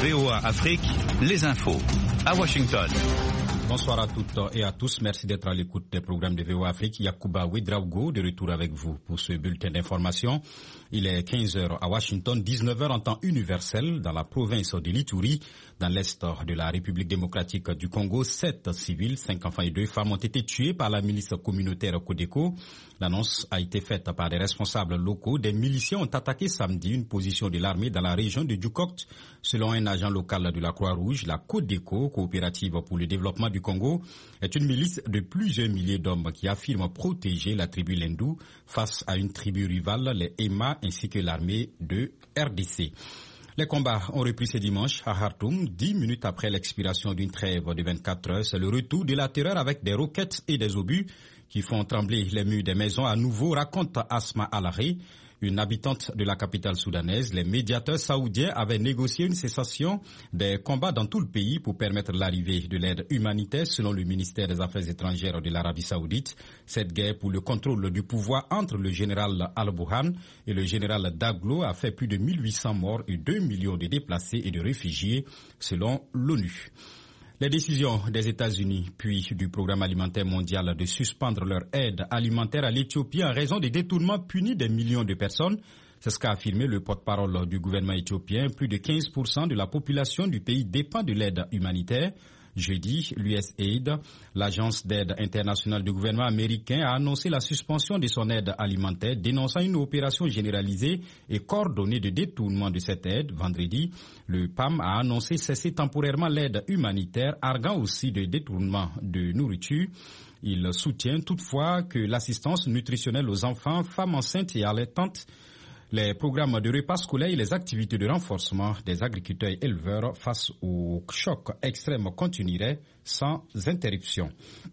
VOA Afrique, les infos. À Washington. Bonsoir à toutes et à tous. Merci d'être à l'écoute des programmes de VOA Afrique. Yacouba Ouedraogo de retour avec vous pour ce bulletin d'information. Il est 15h à Washington, 19h en temps universel dans la province de l'Ituri, dans l'est de la République démocratique du Congo. 7 civils, 5 enfants et 2 femmes ont été tués par la milice communautaire Codeco. L'annonce a été faite par des responsables locaux. Des miliciens ont attaqué samedi une position de l'armée dans la région de Djukokt. Selon un agent local de la Croix-Rouge, la Codeco, coopérative pour le développement du Congo, est une milice de plusieurs milliers d'hommes qui affirme protéger la tribu Lendou face à une tribu rivale, les Ema, ainsi que l'armée de RDC. Les combats ont repris ce dimanche à Khartoum, 10 minutes après l'expiration d'une trêve de 24 heures. C'est le retour de la terreur avec des roquettes et des obus qui font trembler les murs des maisons à nouveau, raconte Asma Alari, une habitante de la capitale soudanaise. Les médiateurs saoudiens avaient négocié une cessation des combats dans tout le pays pour permettre l'arrivée de l'aide humanitaire, selon le ministère des Affaires étrangères de l'Arabie saoudite. Cette guerre pour le contrôle du pouvoir entre le général Al-Burhan et le général Daglo a fait plus de 1800 morts et 2 millions de déplacés et de réfugiés, selon l'ONU. Les décisions des États-Unis puis du Programme alimentaire mondial de suspendre leur aide alimentaire à l'Éthiopie en raison des détournements punit des millions de personnes. C'est ce qu'a affirmé le porte-parole du gouvernement éthiopien. Plus de 15% de la population du pays dépend de l'aide humanitaire. Jeudi, l'USAID, l'agence d'aide internationale du gouvernement américain, a annoncé la suspension de son aide alimentaire, dénonçant une opération généralisée et coordonnée de détournement de cette aide. Vendredi, le PAM a annoncé cesser temporairement l'aide humanitaire, arguant aussi de détournement de nourriture. Il soutient toutefois que l'assistance nutritionnelle aux enfants, femmes enceintes et allaitantes, les programmes de repas scolaires et les activités de renforcement des agriculteurs et éleveurs face au choc extrême continueraient sans interruption.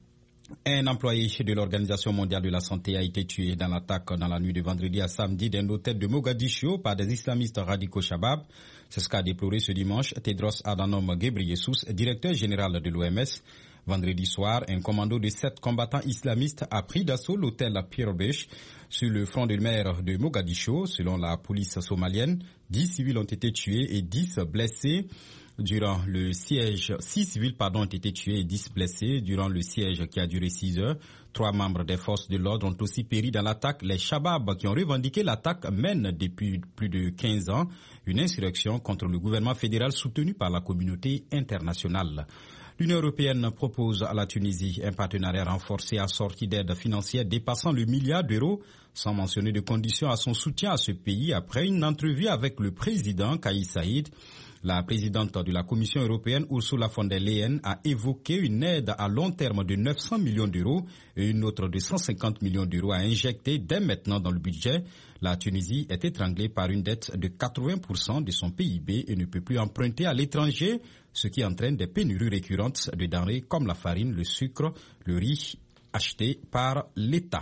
Un employé de l'Organisation mondiale de la santé a été tué dans l'attaque dans la nuit de vendredi à samedi d'un hôtel de Mogadiscio par des islamistes radicaux Shabab. C'est ce qu'a déploré ce dimanche Tedros Adhanom Ghebreyesus, directeur général de l'OMS. Vendredi soir, un commando de 7 combattants islamistes a pris d'assaut l'hôtel Pierre-Béche sur le front de mer de Mogadiscio. Selon la police somalienne, 10 civils ont été tués et 10 blessés. Durant le siège, 6 civils ont été tués et 10 blessés durant le siège qui a duré 6 heures. 3 membres des forces de l'ordre ont aussi péri dans l'attaque. Les Shabab qui ont revendiqué l'attaque mènent depuis plus de 15 ans une insurrection contre le gouvernement fédéral soutenu par la communauté internationale. L'Union européenne propose à la Tunisie un partenariat renforcé assorti d'aides financières dépassant le milliard d'euros, sans mentionner de conditions à son soutien à ce pays après une entrevue avec le président Kais Saïed. La présidente de la Commission européenne, Ursula von der Leyen, a évoqué une aide à long terme de 900 millions d'euros et une autre de 150 millions d'euros à injecter dès maintenant dans le budget. La Tunisie est étranglée par une dette de 80% de son PIB et ne peut plus emprunter à l'étranger, ce qui entraîne des pénuries récurrentes de denrées comme la farine, le sucre, le riz achetés par l'État.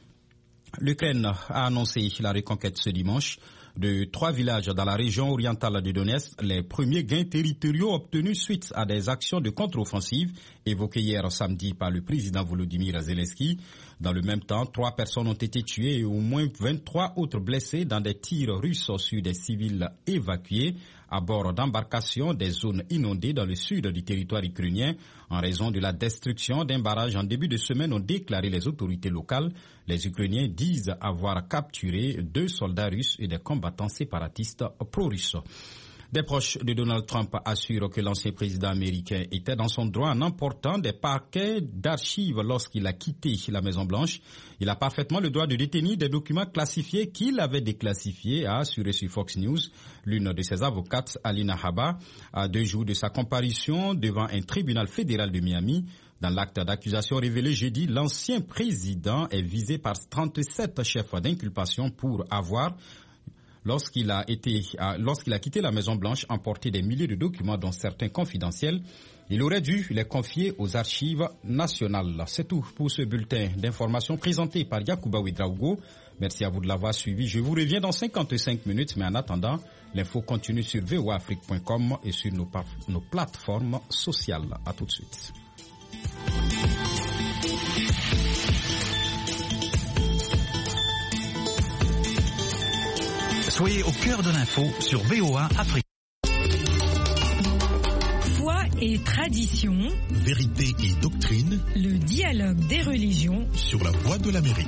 L'Ukraine a annoncé la reconquête ce dimanche de 3 villages dans la région orientale de Donetsk, les premiers gains territoriaux obtenus suite à des actions de contre-offensive évoquées hier samedi par le président Volodymyr Zelensky. Dans le même temps, 3 personnes ont été tuées et au moins 23 autres blessées dans des tirs russes sur des civils évacués à bord d'embarcations des zones inondées dans le sud du territoire ukrainien en raison de la destruction d'un barrage en début de semaine, ont déclaré les autorités locales. Les Ukrainiens disent avoir capturé 2 soldats russes et des combattants séparatistes pro-russes. Des proches de Donald Trump assurent que l'ancien président américain était dans son droit en emportant des paquets d'archives lorsqu'il a quitté la Maison-Blanche. Il a parfaitement le droit de détenir des documents classifiés qu'il avait déclassifiés, a assuré sur Fox News l'une de ses avocates, Alina Habba, à 2 jours de sa comparution devant un tribunal fédéral de Miami. Dans l'acte d'accusation révélé jeudi, l'ancien président est visé par 37 chefs d'inculpation pour avoir, lorsqu'il a quitté la Maison-Blanche, emporté des milliers de documents, dont certains confidentiels. Il aurait dû les confier aux archives nationales. C'est tout pour ce bulletin d'information présenté par Yacouba Ouedraogo. Merci à vous de l'avoir suivi. Je vous reviens dans 55 minutes, mais en attendant, l'info continue sur voafrique.com et sur nos plateformes sociales. À tout de suite. Soyez au cœur de l'info sur VOA Afrique. et tradition, vérité et doctrine, le dialogue des religions sur la Voix de l'Amérique.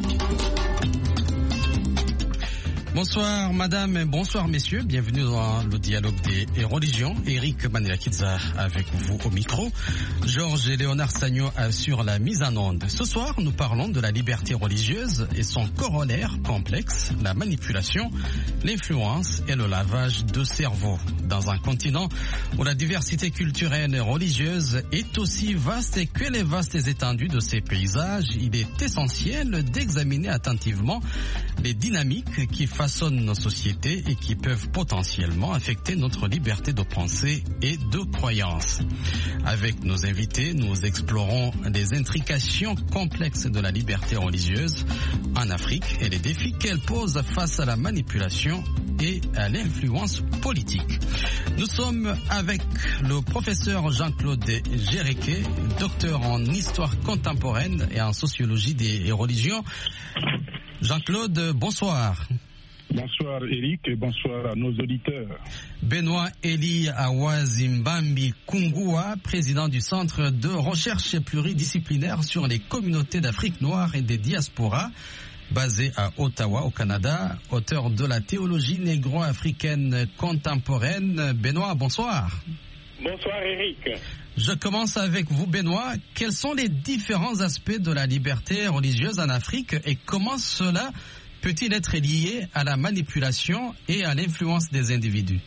Bonsoir madame, bonsoir messieurs, bienvenue dans le dialogue des religions. Eric Manelakidza avec vous au micro. Georges et Léonard Sagno assurent la mise en onde. Ce soir, nous parlons de la liberté religieuse et son corollaire complexe, la manipulation, l'influence et le lavage de cerveau. Dans un continent où la diversité culturelle et religieuse est aussi vaste que les vastes étendues de ces paysages, il est essentiel d'examiner attentivement les dynamiques qui façonnent nos sociétés et qui peuvent potentiellement affecter notre liberté de pensée et de croyance. Avec nos invités, nous explorons les intrications complexes de la liberté religieuse en Afrique et les défis qu'elle pose face à la manipulation et à l'influence politique. Nous sommes avec le professeur Jean-Claude Géréquet, docteur en histoire contemporaine et en sociologie des religions. Jean-Claude, bonsoir. Bonsoir Eric et bonsoir à nos auditeurs. Benoît Eli Awazimbambi Kungua, président du Centre de recherche pluridisciplinaire sur les communautés d'Afrique noire et des diasporas, basé à Ottawa, au Canada, auteur de la théologie négro-africaine contemporaine. Benoît, bonsoir. Bonsoir Eric. Je commence avec vous Benoît. Quels sont les différents aspects de la liberté religieuse en Afrique et comment cela peut-il être lié à la manipulation et à l'influence des individus?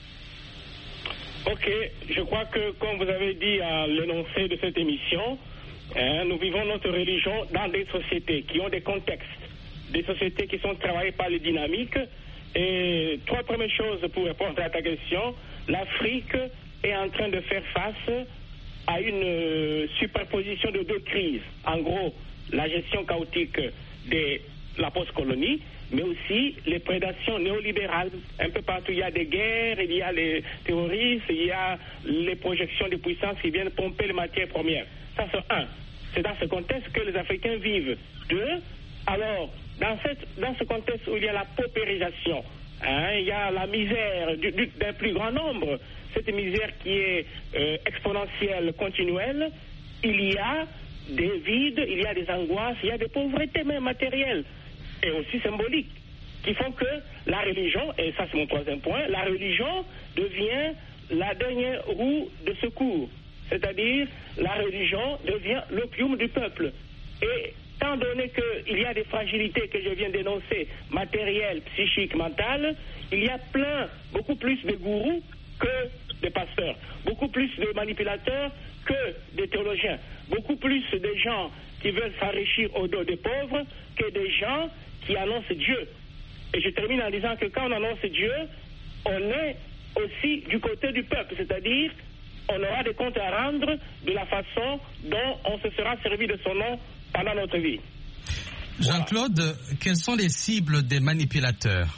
Ok, je crois que comme vous avez dit à l'énoncé de cette émission, nous vivons notre religion dans des sociétés qui ont des contextes, des sociétés qui sont travaillées par les dynamiques. Et trois premières choses pour répondre à ta question, l'Afrique est en train de faire face à une superposition de deux crises. En gros, la gestion chaotique de la post-colonie, mais aussi les prédations néolibérales. Un peu partout, il y a des guerres, il y a les terroristes, il y a les projections de puissance qui viennent pomper les matières premières. Ça, c'est un. C'est dans ce contexte que les Africains vivent. Deux, alors, dans ce contexte où il y a la paupérisation, il y a la misère d'un plus grand nombre, cette misère qui est exponentielle, continuelle, il y a des vides, il y a des angoisses, il y a des pauvretés même matérielles et aussi symboliques qui font que la religion, et ça c'est mon troisième point, la religion devient la dernière roue de secours, c'est-à-dire la religion devient l'opium du peuple. Et étant donné qu'il y a des fragilités que je viens d'énoncer, matérielles, psychiques, mentales, il y a beaucoup plus de gourous que de pasteurs, beaucoup plus de manipulateurs que de théologiens, beaucoup plus de gens qui veulent s'enrichir au dos des pauvres que des gens qui annoncent Dieu. Et je termine en disant que quand on annonce Dieu, on est aussi du côté du peuple, c'est-à-dire on aura des comptes à rendre de la façon dont on se sera servi de son nom pendant notre vie. Jean-Claude, voilà. Quelles sont les cibles des manipulateurs?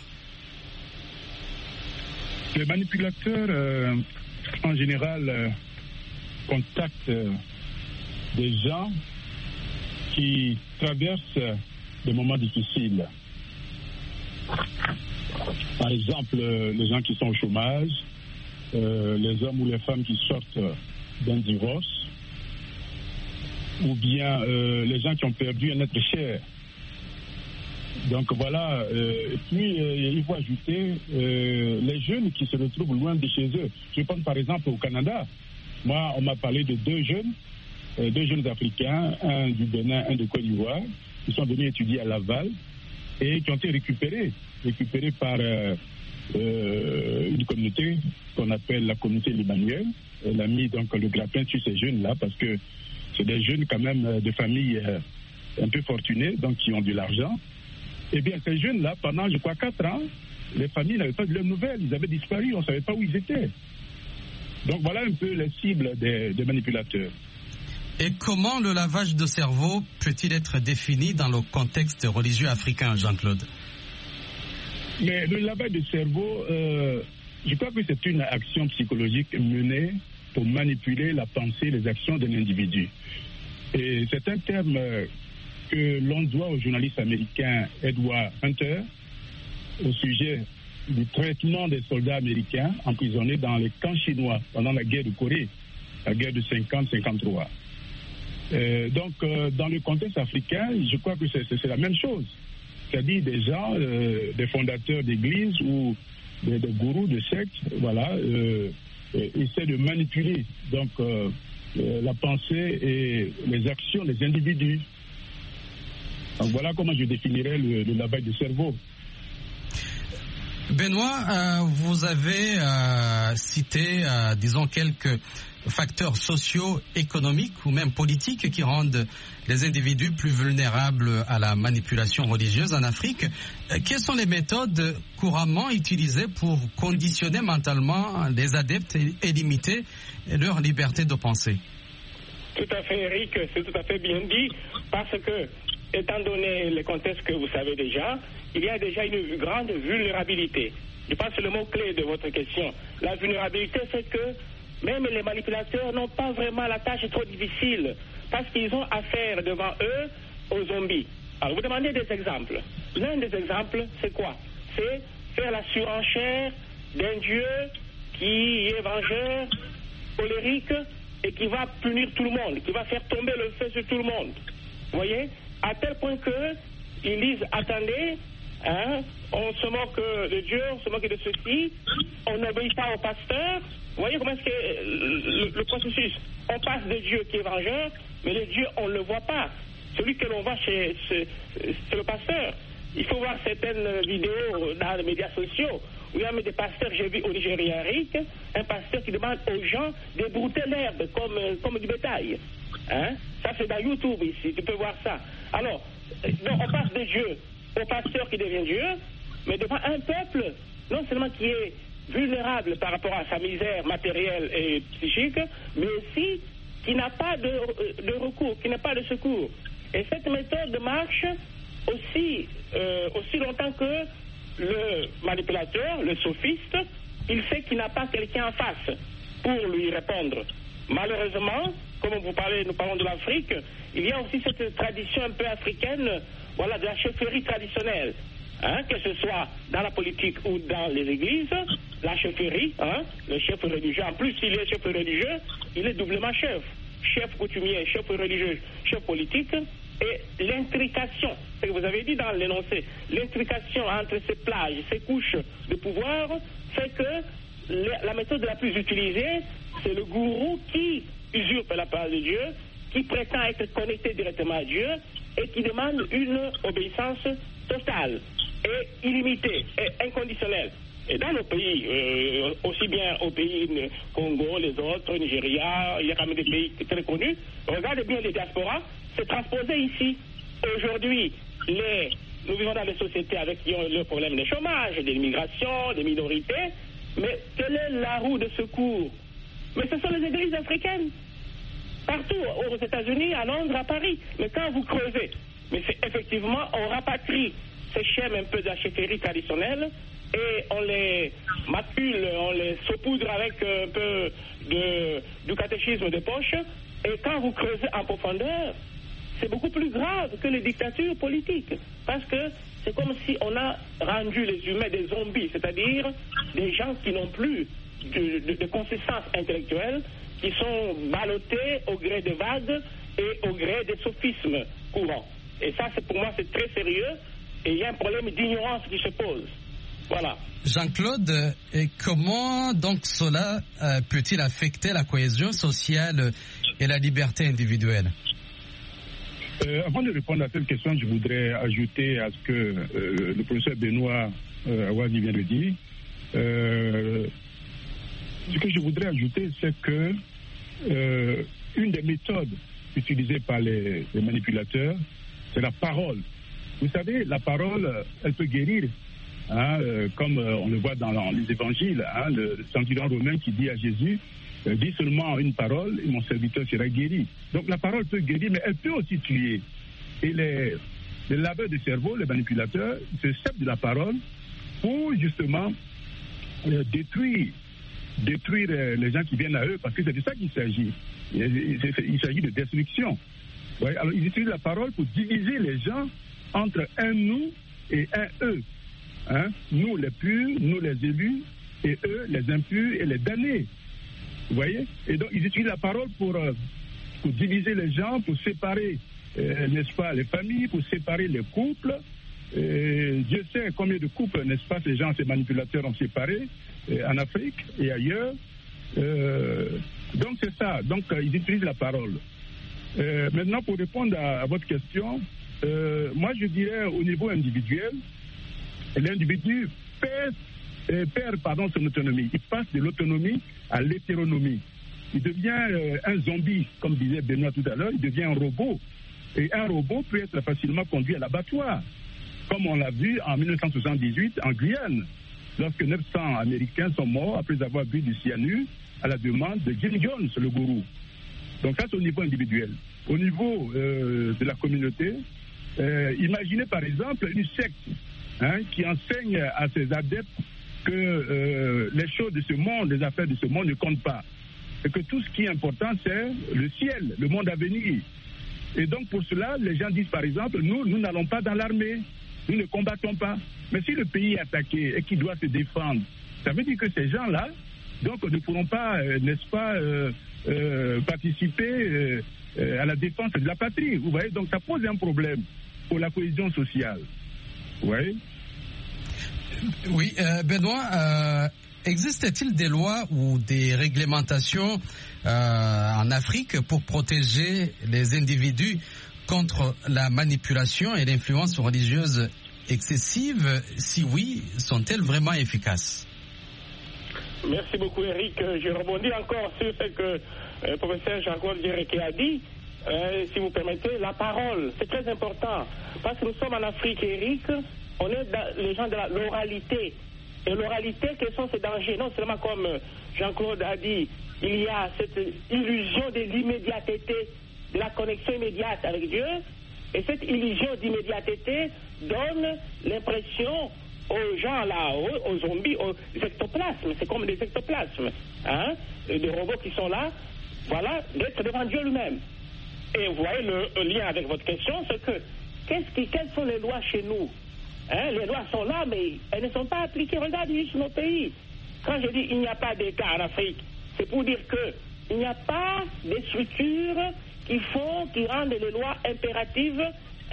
Les manipulateurs, en général, contactent des gens qui traversent des moments difficiles. Par exemple, les gens qui sont au chômage, les hommes ou les femmes qui sortent d'un divorce, ou bien les gens qui ont perdu un être cher. Donc voilà, et puis il faut ajouter les jeunes qui se retrouvent loin de chez eux. Je pense par exemple au Canada. Moi, on m'a parlé de deux jeunes Africains, un du Bénin, un de Côte d'Ivoire, qui sont venus étudier à Laval et qui ont été récupérés par une communauté qu'on appelle la communauté libanouise. Elle a mis donc le grappin sur ces jeunes-là parce que c'est des jeunes quand même de familles un peu fortunées, donc qui ont de l'argent. Eh bien, ces jeunes-là, pendant, je crois, 4 ans, les familles n'avaient pas de leurs nouvelles. Ils avaient disparu, on ne savait pas où ils étaient. Donc voilà un peu les cibles des manipulateurs. Et comment le lavage de cerveau peut-il être défini dans le contexte religieux africain, Jean-Claude? Mais le lavage de cerveau, je crois que c'est une action psychologique menée pour manipuler la pensée, les actions d'un individu. Et c'est un terme que l'on doit au journaliste américain Edward Hunter au sujet du traitement des soldats américains emprisonnés dans les camps chinois pendant la guerre de Corée. la guerre de 50-53. Donc, dans le contexte africain, je crois que c'est la même chose. C'est-à-dire des gens, des fondateurs d'églises ou des gourous de sectes, voilà, essaient de manipuler donc la pensée et les actions des individus. Donc voilà comment je définirais le lavage de cerveau. Benoît, vous avez cité, disons, quelques facteurs socio-économiques ou même politiques qui rendent les individus plus vulnérables à la manipulation religieuse en Afrique. Quelles sont les méthodes couramment utilisées pour conditionner mentalement les adeptes et limiter leur liberté de penser? Tout à fait, Eric, c'est tout à fait bien dit, parce que, étant donné les contextes que vous savez déjà, il y a déjà une grande vulnérabilité. Je pense que c'est le mot-clé de votre question. La vulnérabilité, c'est que même les manipulateurs n'ont pas vraiment la tâche trop difficile, parce qu'ils ont affaire devant eux aux zombies. Alors, vous demandez des exemples. L'un des exemples, c'est quoi? C'est faire la surenchère d'un Dieu qui est vengeur, colérique, et qui va punir tout le monde, qui va faire tomber le feu sur tout le monde. Vous voyez? À tel point qu'ils disent, attendez, hein, on se moque de Dieu, on se moque de ceci, on n'obéit pas au pasteur. Vous voyez comment c'est le processus? On passe de Dieu qui est vengeur, mais le Dieu, on ne le voit pas. Celui que l'on voit, c'est le pasteur. Il faut voir certaines vidéos dans les médias sociaux où il y a des pasteurs, j'ai vu au Nigeria, Eric, un pasteur qui demande aux gens d'ébrouter l'herbe comme du bétail. Hein? Ça, c'est dans YouTube ici, tu peux voir ça. Alors, donc on passe de Dieu au pasteur qui devient Dieu, mais devant un peuple, non seulement qui est vulnérable par rapport à sa misère matérielle et psychique, mais aussi qui n'a pas de recours, qui n'a pas de secours. Et cette méthode marche aussi longtemps que le manipulateur, le sophiste, il sait qu'il n'a pas quelqu'un en face pour lui répondre. Malheureusement, comme nous parlons de l'Afrique, il y a aussi cette tradition un peu africaine, voilà, de la chefferie traditionnelle. Hein, que ce soit dans la politique ou dans les églises, la chefferie, hein, le chef religieux, en plus s'il est chef religieux, il est doublement chef. Chef coutumier, chef religieux, chef politique, et l'intrication, c'est ce que vous avez dit dans l'énoncé, l'intrication entre ces plages, ces couches de pouvoir, fait que la méthode la plus utilisée, c'est le gourou qui usurpe la parole de Dieu, qui prétend être connecté directement à Dieu et qui demande une obéissance totale et illimitée et inconditionnelle. Et dans nos pays, aussi bien au pays Congo, les autres, Nigeria, il y a quand même des pays très connus, regardez bien les diasporas, c'est transposé ici. Aujourd'hui, nous vivons dans des sociétés avec qui ont le problème des chômage, de l'immigration, des minorités, mais quelle est la roue de secours? Mais ce sont les églises africaines. Partout, aux États-Unis, à Londres, à Paris. Mais quand vous creusez, mais c'est effectivement, on rapatrie ces schèmes un peu de la chefferie traditionnelle et on les macule, on les saupoudre avec un peu du catéchisme de poche. Et quand vous creusez en profondeur, c'est beaucoup plus grave que les dictatures politiques. Parce que c'est comme si on a rendu les humains des zombies, c'est-à-dire des gens qui n'ont plus de consistance intellectuelle, qui sont ballottés au gré des vagues et au gré des sophismes courants. Et ça, pour moi, c'est très sérieux et il y a un problème d'ignorance qui se pose. Voilà. Jean-Claude, comment donc cela peut-il affecter la cohésion sociale et la liberté individuelle? Avant de répondre à cette question, je voudrais ajouter à ce que le professeur Benoît Awazi vient de dire. Ce que je voudrais ajouter, c'est que une des méthodes utilisées par les manipulateurs, c'est la parole. Vous savez, la parole, elle peut guérir, hein, comme on le voit dans les évangiles, hein, le centurion romain qui dit à Jésus, dis seulement une parole et mon serviteur sera guéri. Donc la parole peut guérir, mais elle peut aussi tuer. Et les laveurs de cerveau, les manipulateurs, se servent de la parole pour justement détruire les gens qui viennent à eux, parce que c'est de ça qu'il s'agit. Il s'agit de destruction. Ouais, alors ils utilisent la parole pour diviser les gens entre un nous et un eux. Hein? Nous les purs, nous les élus, et eux les impurs et les damnés. Vous voyez? Et donc, ils utilisent la parole pour diviser les gens, pour séparer, n'est-ce pas, les familles, pour séparer les couples. Dieu sait combien de couples, n'est-ce pas, ces gens, ces manipulateurs ont séparé en Afrique et ailleurs. Donc, c'est ça. Donc, ils utilisent la parole. Maintenant, pour répondre à votre question, moi, je dirais au niveau individuel, l'individu perd son autonomie. Il passe de l'autonomie à l'hétéronomie. Il devient un zombie, comme disait Benoît tout à l'heure, il devient un robot. Et un robot peut être facilement conduit à l'abattoir, comme on l'a vu en 1978 en Guyane, lorsque 900 Américains sont morts après avoir bu du cyanure à la demande de Jim Jones, le gourou. Donc ça, c'est au niveau individuel. Au niveau de la communauté, imaginez par exemple une secte qui enseigne à ses adeptes que les choses de ce monde, les affaires de ce monde ne comptent pas. Et que tout ce qui est important, c'est le ciel, le monde à venir. Et donc pour cela, les gens disent par exemple, nous n'allons pas dans l'armée, nous ne combattons pas. Mais si le pays est attaqué et qu'il doit se défendre, ça veut dire que ces gens-là, donc, ne pourront pas, n'est-ce pas, participer à la défense de la patrie. Vous voyez, donc ça pose un problème pour la cohésion sociale. Vous voyez? Oui, Benoît, existe-t-il des lois ou des réglementations en Afrique pour protéger les individus contre la manipulation et l'influence religieuse excessive? Si oui, sont-elles vraiment efficaces? Merci beaucoup, Eric. Je rebondis encore sur ce que le professeur Jean-Claude Djereké a dit. Si vous permettez, la parole, c'est très important. Parce que nous sommes en Afrique, Eric, on est les gens de l'oralité. Et l'oralité, quels sont ces dangers? Non seulement, comme Jean-Claude a dit, il y a cette illusion de l'immédiateté, de la connexion immédiate avec Dieu. Et cette illusion d'immédiateté donne l'impression aux gens là, aux zombies, aux ectoplasmes, c'est comme des ectoplasmes, des robots qui sont là, voilà, d'être devant Dieu lui-même. Et vous voyez le lien avec votre question, c'est que quelles sont les lois chez nous? Les lois sont là, mais elles ne sont pas appliquées. Regardez juste nos pays. Quand je dis il n'y a pas d'État en Afrique, c'est pour dire qu'il n'y a pas de structures qui rendent les lois impératives,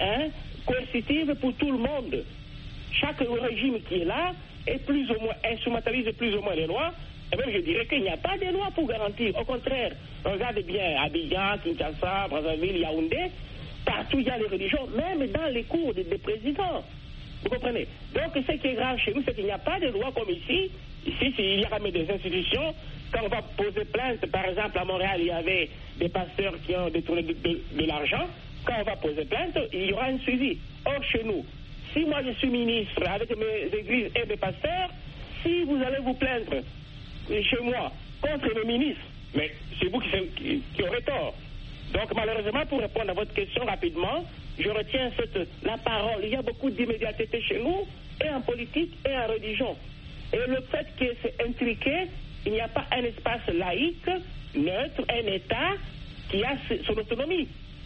coercitives pour tout le monde. Chaque régime qui est là est plus ou moins instrumentalise plus ou moins les lois. Et même je dirais qu'il n'y a pas de loi pour garantir. Au contraire, regardez bien Abidjan, Kinshasa, Brazzaville, Yaoundé, partout il y a les religions, même dans les cours des présidents. Vous comprenez? Donc ce qui est grave chez nous, c'est qu'il n'y a pas de loi comme ici. Ici, il y a même des institutions. Quand on va poser plainte, par exemple à Montréal, il y avait des pasteurs qui ont détourné de l'argent. Quand on va poser plainte, il y aura un suivi. Or, chez nous, si moi je suis ministre avec mes églises et mes pasteurs, si vous allez vous plaindre chez moi contre le ministre, mais c'est vous qui aurez tort. Donc malheureusement, pour répondre à votre question rapidement, je retiens la parole. Il y a beaucoup d'immédiateté chez nous, et en politique et en religion. Et le fait que c'est intriqué, il n'y a pas un espace laïque, neutre, un État qui a son autonomie.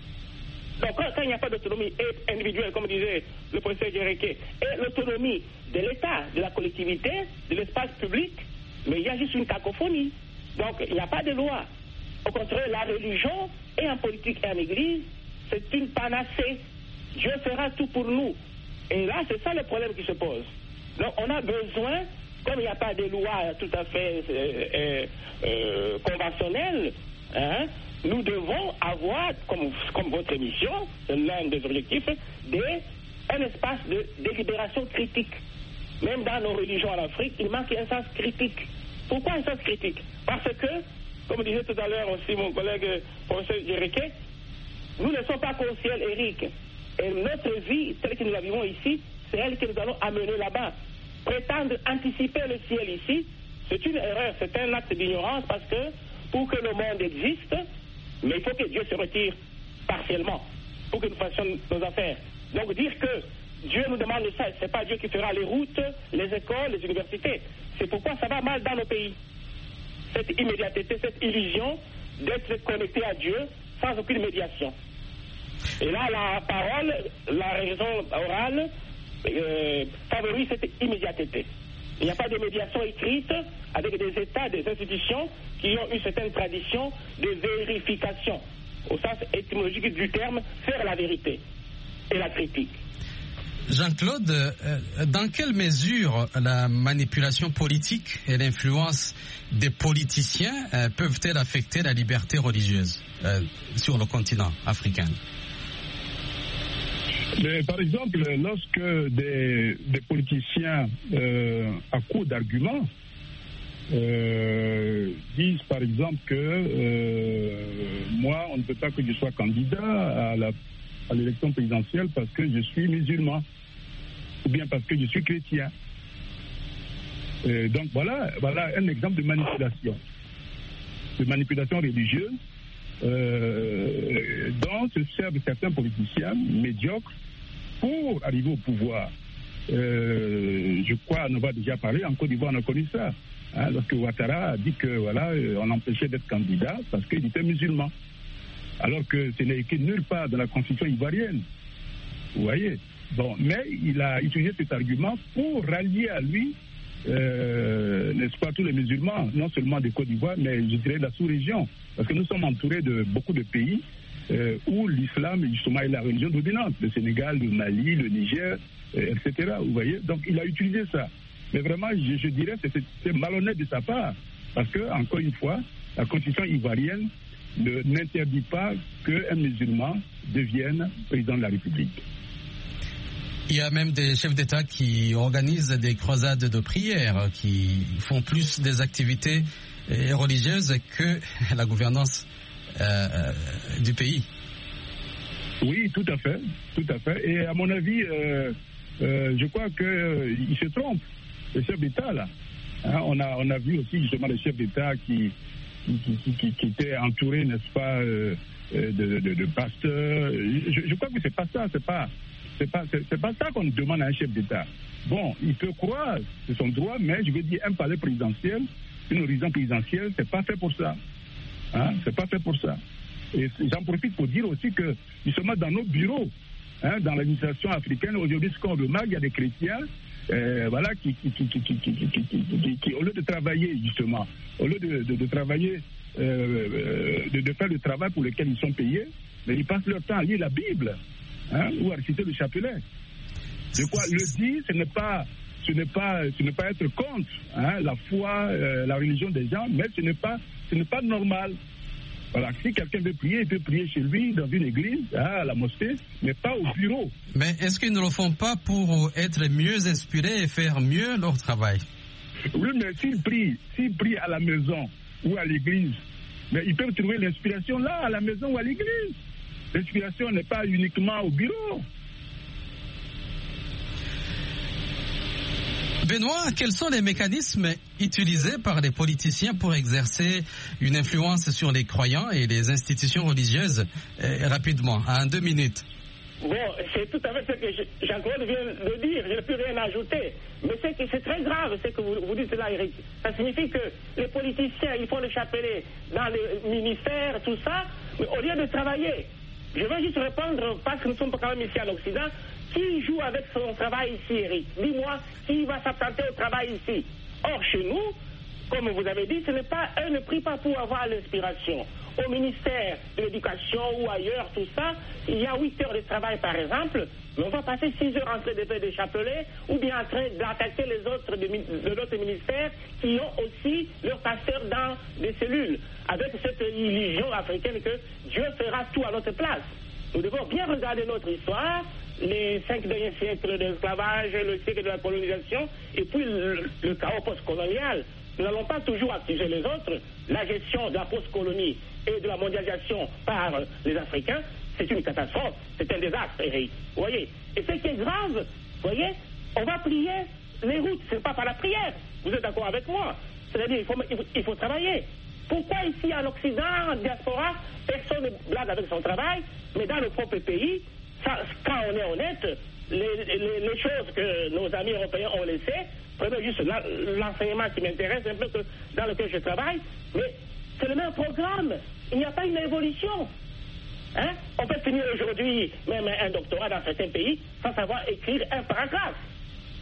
Donc quand il n'y a pas d'autonomie individuelle, comme disait le professeur Djereké, et l'autonomie de l'État, de la collectivité, de l'espace public, mais il y a juste une cacophonie. Donc il n'y a pas de loi. Au contraire, la religion, et en politique et en église, c'est une panacée. Dieu fera tout pour nous. Et là, c'est ça le problème qui se pose. Donc on a besoin, comme il n'y a pas de loi tout à fait conventionnelle, nous devons avoir, comme votre émission, l'un des objectifs, un espace de délibération critique. Même dans nos religions en Afrique, il manque un sens critique. Pourquoi un sens critique? Parce que, comme disait tout à l'heure aussi mon collègue professeur Djereké, nous ne sommes pas qu'au ciel, Eric. Et notre vie, telle que nous la vivons ici, c'est elle que nous allons amener là-bas. Prétendre anticiper le ciel ici, c'est une erreur, c'est un acte d'ignorance parce que pour que le monde existe, mais il faut que Dieu se retire partiellement pour que nous fassions nos affaires. Donc dire que Dieu nous demande ça, c'est pas Dieu qui fera les routes, les écoles, les universités. C'est pourquoi ça va mal dans nos pays. Cette immédiateté, cette illusion d'être connecté à Dieu sans aucune médiation. Et là, la parole, la raison orale favorise cette immédiateté. Il n'y a pas de médiation écrite avec des États, des institutions qui ont une certaine tradition de vérification, au sens étymologique du terme, faire la vérité et la critique. Jean-Claude, dans quelle mesure la manipulation politique et l'influence des politiciens peuvent-elles affecter la liberté religieuse sur le continent africain? Mais, par exemple, lorsque des politiciens à court d'arguments disent par exemple que moi, on ne peut pas que je sois candidat à l'élection présidentielle parce que je suis musulman ou bien parce que je suis chrétien. Donc voilà un exemple de manipulation religieuse dont se servent certains politiciens médiocres pour arriver au pouvoir. Je crois on en a déjà parlé, en Côte d'Ivoire on a connu ça. Lorsque Ouattara a dit que on l'empêchait d'être candidat parce qu'il était musulman. Alors que ce n'est écrit nulle part dans la constitution ivoirienne. Vous voyez? Bon, mais il a utilisé cet argument pour rallier à lui, n'est-ce pas, tous les musulmans, non seulement de Côte d'Ivoire, mais je dirais de la sous-région. Parce que nous sommes entourés de beaucoup de pays où l'islam, justement, est la religion dominante. Le Sénégal, le Mali, le Niger, etc. Vous voyez? Donc, il a utilisé ça. Mais vraiment, je dirais que c'est malhonnête de sa part. Parce que, encore une fois, la constitution ivoirienne n'interdit pas qu'un musulman devienne président de la République. Il y a même des chefs d'État qui organisent des croisades de prière, qui font plus des activités religieuses que la gouvernance du pays. Oui, tout à fait. Et à mon avis, je crois qu'il se trompe, les chefs d'État, là. On a vu aussi justement les chefs d'État qui étaient entourés, n'est-ce pas, de pasteurs. Je crois que c'est pas ça, c'est pas ça qu'on demande à un chef d'État. Bon, il peut croire, c'est son droit, mais je veux dire, un palais présidentiel, une résidence présidentielle, c'est pas fait pour ça. C'est pas fait pour ça. Et j'en profite pour dire aussi que, justement, dans nos bureaux, dans l'administration africaine, aujourd'hui, ce qu'on remarque, il y a des chrétiens, qui, au lieu de travailler, justement, au lieu de travailler, de faire le travail pour lequel ils sont payés, mais ils passent leur temps à lire la Bible, ou à réciter le chapelet. De quoi le dire, ce n'est pas être contre la foi, la religion des gens, mais ce n'est pas normal. Voilà, si quelqu'un veut prier, il peut prier chez lui, dans une église, à la mosquée, mais pas au bureau. Mais est-ce qu'ils ne le font pas pour être mieux inspirés et faire mieux leur travail? Oui, mais s'ils prient à la maison ou à l'église, mais ils peuvent trouver l'inspiration là, à la maison ou à l'église. L'inspiration n'est pas uniquement au bureau. Benoît, quels sont les mécanismes utilisés par les politiciens pour exercer une influence sur les croyants et les institutions religieuses? Rapidement, en 2 minutes. Bon, c'est tout à fait ce que Jean-Claude vient de dire, je n'ai plus rien à ajouter. Mais c'est très grave ce que vous dites là, Eric. Ça signifie que les politiciens, ils font le chapelet dans les ministères, tout ça, mais au lieu de travailler. Je veux juste répondre, parce que nous sommes quand même ici en Occident, qui joue avec son travail ici, Eric? Dis-moi, qui va s'absenter au travail ici? Or, chez nous, comme vous avez dit, eux ne prient pas pour avoir l'inspiration. Au ministère de l'Éducation ou ailleurs, tout ça, il y a 8 heures de travail, par exemple, mais on va passer 6 heures en train de faire des chapelets ou bien en train d'attaquer les autres de notre ministère qui ont aussi leur pasteur dans des cellules, avec cette illusion africaine que Dieu fera tout à notre place. Nous devons bien regarder notre histoire, les 5 derniers siècles d'esclavage, le siècle de la colonisation, et puis le chaos post-colonial. Nous n'allons pas toujours accuser les autres. La gestion de la post-colonie et de la mondialisation par les Africains, c'est une catastrophe, c'est un désastre, Eric. Vous voyez? Et ce qui est grave, vous voyez, on va plier les routes, c'est pas par la prière. Vous êtes d'accord avec moi? C'est-à-dire il faut travailler. Pourquoi ici en Occident, en diaspora, personne ne blague avec son travail, mais dans le propre pays, quand on est honnête, les choses que nos amis européens ont laissées, prenez juste l'enseignement qui m'intéresse, un peu dans lequel je travaille, mais c'est le même programme. Il n'y a pas une évolution. On peut finir aujourd'hui même un doctorat dans certains pays sans savoir écrire un paragraphe.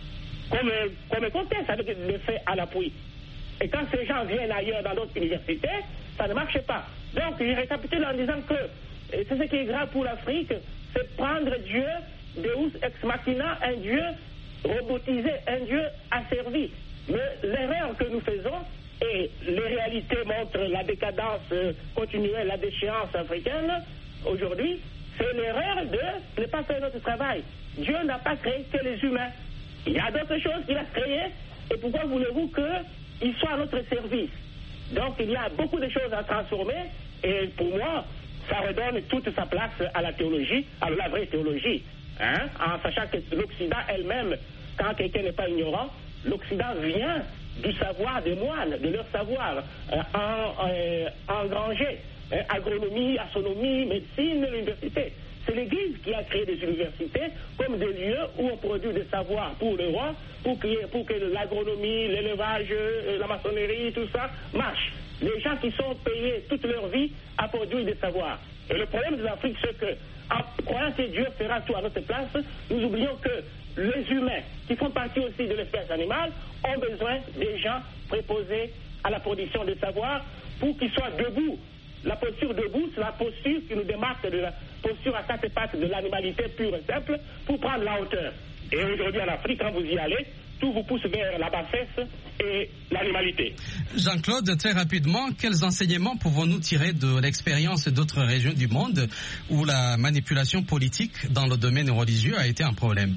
qu'on me conteste avec des faits à l'appui. Et quand ces gens viennent ailleurs dans d'autres universités, ça ne marche pas. Donc, je récapitule en disant que c'est ce qui est grave pour l'Afrique, c'est prendre Dieu, Deus ex machina, un Dieu robotisé, un Dieu asservi. Mais l'erreur que nous faisons, et les réalités montrent la décadence continuelle, la déchéance africaine, aujourd'hui, c'est l'erreur de ne pas faire notre travail. Dieu n'a pas créé que les humains. Il y a d'autres choses qu'il a créées, et pourquoi voulez-vous qu'ils soient à notre service? Donc il y a beaucoup de choses à transformer, et pour moi, ça redonne toute sa place à la théologie, à la vraie théologie, en sachant que l'Occident elle-même, quand quelqu'un n'est pas ignorant, l'Occident vient du savoir des moines, de leur savoir engrangé, agronomie, astronomie, médecine, l'université. C'est l'Église qui a créé des universités comme des lieux où on produit des savoirs pour le roi, pour que l'agronomie, l'élevage, la maçonnerie, tout ça marche. Les gens qui sont payés toute leur vie à produire des savoirs. Et le problème de l'Afrique, c'est que, en croyant que Dieu fera tout à notre place, nous oublions que les humains, qui font partie aussi de l'espèce animale, ont besoin des gens préposés à la production des savoirs pour qu'ils soient debout. La posture debout, c'est la posture qui nous démarque de la posture à quatre pattes de l'animalité pure et simple pour prendre la hauteur. Et aujourd'hui en Afrique, quand vous y allez, tout vous pousse vers la bassesse et l'animalité. Jean-Claude, très rapidement, quels enseignements pouvons-nous tirer de l'expérience d'autres régions du monde où la manipulation politique dans le domaine religieux a été un problème?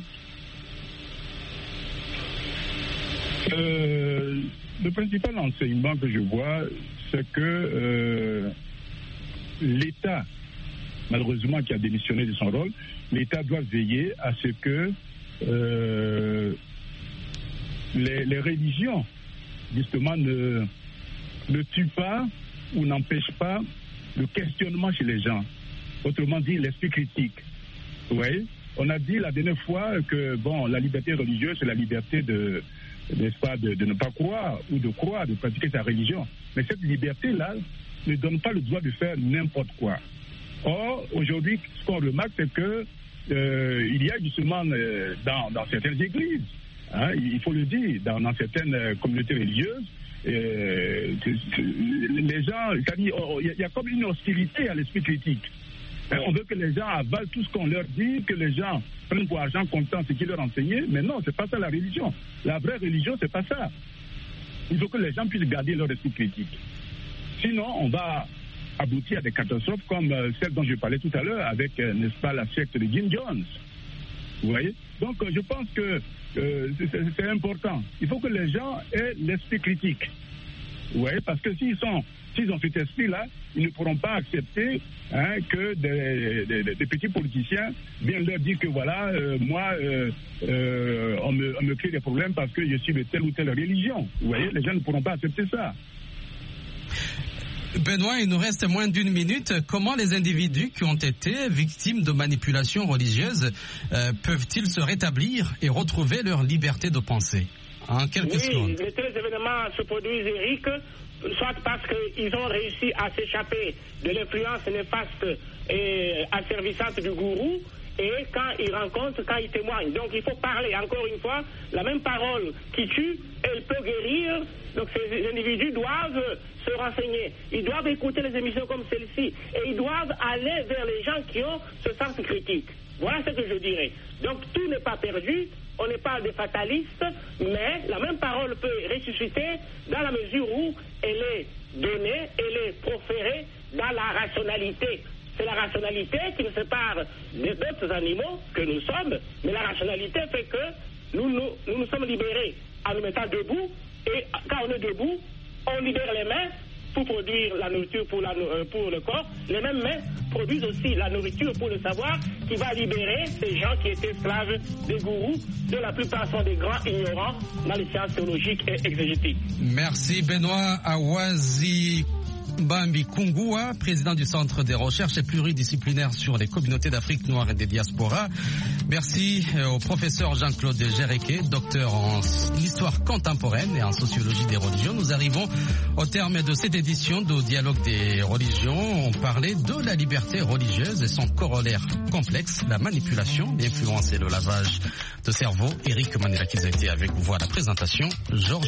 Le principal enseignement que je vois, c'est que l'État, malheureusement qui a démissionné de son rôle, l'État doit veiller à ce que les religions, justement, ne tuent pas ou n'empêchent pas le questionnement chez les gens. Autrement dit, l'esprit critique. Vous voyez, on a dit la dernière fois que la liberté religieuse, c'est la liberté n'est-ce pas, de ne pas croire ou de croire, de pratiquer sa religion. Mais cette liberté-là ne donne pas le droit de faire n'importe quoi. Or, aujourd'hui, ce qu'on remarque, c'est que il y a justement dans certaines églises, il faut le dire, dans certaines communautés religieuses, les gens, c'est-à-dire, il y a comme une hostilité à l'esprit critique. On veut que les gens avalent tout ce qu'on leur dit, que les gens prennent pour argent comptant ce qui leur enseignait, mais non, c'est pas ça la religion. La vraie religion, c'est pas ça. Il faut que les gens puissent garder leur esprit critique. Sinon, on va aboutir à des catastrophes comme celle dont je parlais tout à l'heure avec, n'est-ce pas, la secte de Jim Jones. Vous voyez? Donc, je pense que c'est important. Il faut que les gens aient l'esprit critique. Vous voyez? Parce que s'ils ont cet esprit-là, ils ne pourront pas accepter que des petits politiciens viennent leur dire que voilà, moi, on me crée des problèmes parce que je suis de telle ou telle religion. Vous voyez, les gens ne pourront pas accepter ça. Benoît, il nous reste moins d'une minute. Comment les individus qui ont été victimes de manipulations religieuses peuvent-ils se rétablir et retrouver leur liberté de penser? En quelques secondes. Les tels événements se produisent, Eric, soit parce qu'ils ont réussi à s'échapper de l'influence néfaste et asservissante du gourou, et quand ils témoignent. Donc il faut parler, encore une fois, la même parole qui tue, elle peut guérir. Donc ces individus doivent se renseigner, ils doivent écouter les émissions comme celle-ci, et ils doivent aller vers les gens qui ont ce sens critique. Voilà ce que je dirais. Donc tout n'est pas perdu, on n'est pas des fatalistes, mais la même parole peut ressusciter dans la mesure où elle est donnée, elle est proférée dans la rationalité. C'est la rationalité qui nous sépare des autres animaux que nous sommes, mais la rationalité fait que nous sommes libérés en nous mettant debout, et quand on est debout, on libère les mains pour produire la nourriture pour le corps. Les mêmes mains produisent aussi la nourriture pour le savoir qui va libérer ces gens qui étaient esclaves des gourous, dont la plupart sont des grands ignorants dans les sciences théologiques et exégétiques. Merci Benoît Awazi Bambi Kungua, président du Centre des recherches pluridisciplinaires sur les communautés d'Afrique noire et des diasporas. Merci au professeur Jean-Claude Géréquet, docteur en histoire contemporaine et en sociologie des religions. Nous arrivons au terme de cette édition de Dialogue des religions. On parlait de la liberté religieuse et son corollaire complexe, la manipulation, l'influence et le lavage de cerveau. Eric Manirakiza était avec vous à la présentation. Georges